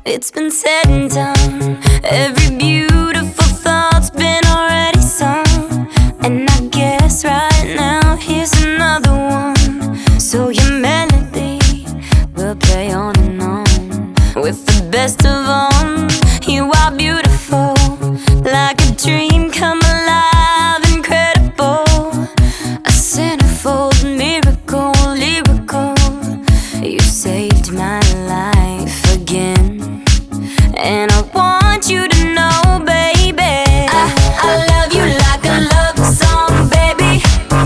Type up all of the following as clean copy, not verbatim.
It's been said and done. Every beautiful thought's been already sung. And I guess right now here's another one. So your melody will play on and on. With the best of them, you are beautiful, like a dream come alive, incredible. A centerfold miracle, lyrical. You saved my life again. And I want you to know, baby, I love you like a love song, baby.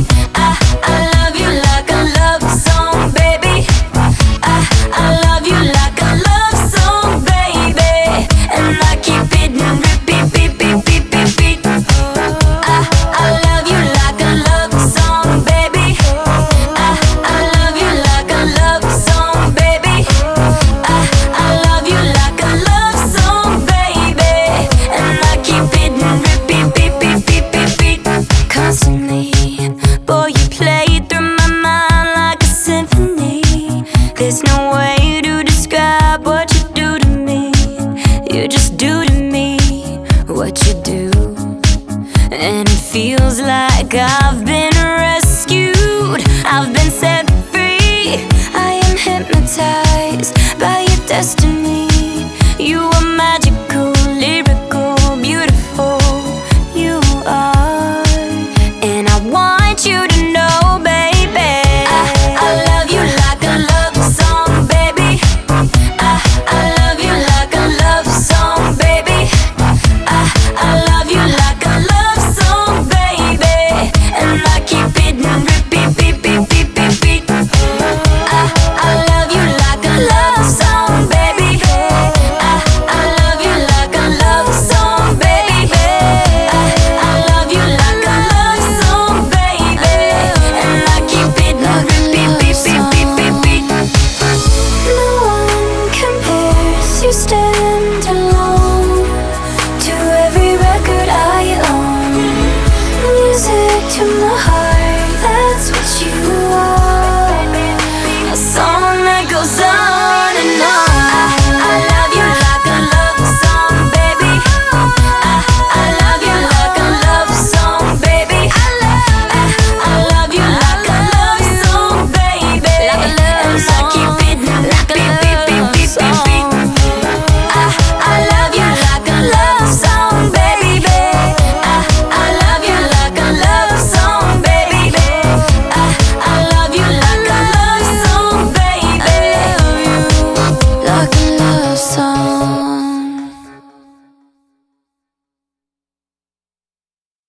I love you like a love song, baby. I love you like a love song, baby. And I keep it in repeat, beat, beat, beat, beat, beat. I love you like a love song, baby. I love you like a love song, baby. I love you like a love song, baby. And I keep it in repeat, beat, beat, beat, beat, beat. Constantly, boy, you play through my mind like a symphony. There's no way to describe what you do to me. You just do to me what you do. And it feels like I've been rescued, I've been set free. I am hypnotized by your destiny. You are magical, lyrical, beautiful. You are. And I want you to know, baby, I love you like a love song, baby. I love you like a love song, baby. I love you like a love song, baby. And I keep it in repeat, beat, beat, beat, beat, beat. I love you like a love song, baby. I love you like a love song, baby. I love you like a love song, baby. And I keep it in repeat, beat, beat, beat, beat, beat. No one compares, you stand alone to every record I own. Music to my heart, that's what you are. A song that goes on.